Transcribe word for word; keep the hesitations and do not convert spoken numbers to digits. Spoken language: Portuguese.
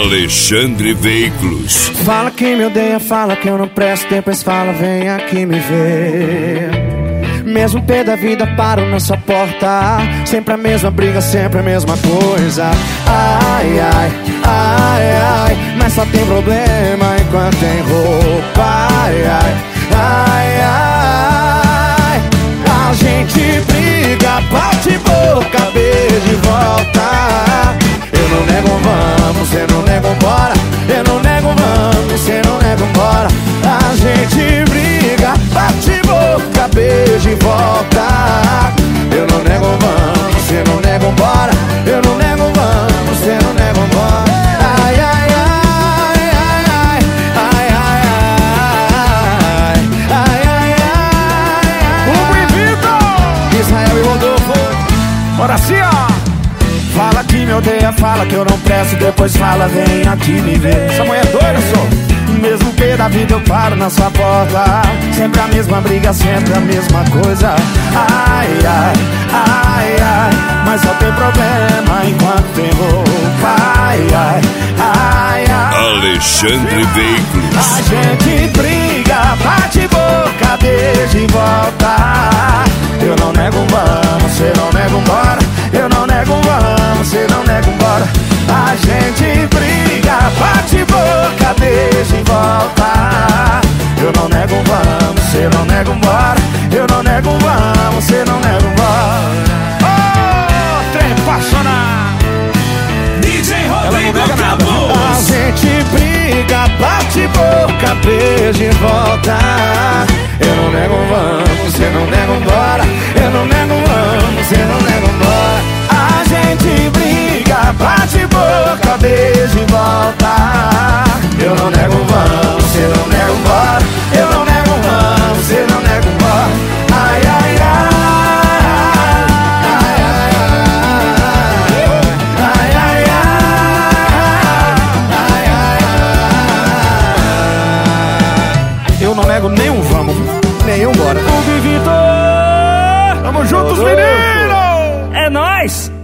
Alexandre Veículos. Fala que me odeia, fala que eu não presto, depois fala, vem aqui me ver. Mesmo pé da vida, paro na sua porta. Sempre a mesma briga, sempre a mesma coisa. Ai, ai, ai, ai, mas só tem problema enquanto tem roupa. Ai, ai, ai, ai, a gente briga, bate boca, beijo e volta. Eu não nego um vamos, cê não nega um bora. Eu não nego um vamos, cê não nega um bora. A gente briga, bate boca, beijo e volta. Eu não nego um vamos, cê não nega um bora. Eu não nego um vamos, cê não nega um bora. Ai, ai, ai, ai, ai, ai, ai, ai, ai, ai. Hugo e Vitor, Israel e Rodolfo. bora sim, ó. Fala que me odeia, fala que eu não presto, depois fala, vem aqui me ver. Essa mulher é doida, só. Mesmo que da vida eu paro na sua porta. Sempre a mesma briga, sempre a mesma coisa. Ai, ai, ai, ai, mas só tem problema enquanto tem roupa. Ai, ai, ai, ai. Alexandre Veículos. A gente briga, bate boca, beijo e volta. Eu não nego um vamos, cê não nega um bora. Eu não nego um vamos, cê não nega um bora. A gente briga, bate boca, beijo e volta. Eu não nego um vamos, cê não nega um bora. Eu não nego um vamos, cê não nega um bora. Oh, trem apaixonado. D J Rodrigo A Campos. gente briga, bate boca, beijo e volta. Eu não nego um vamos, cê não nega um bora. Eu não nego um vamos, cê não nega um bora. A gente briga, bate boca, beijo e volta. Eu não nego um vamos, cê não nega um bora. Eu não nego um vamos, cê não nega um bora. Ai, ai, ai. Eu não nego nenhum vamos, nenhum bora. Hugo e Vitor. Tamo juntos, menino! É nóis!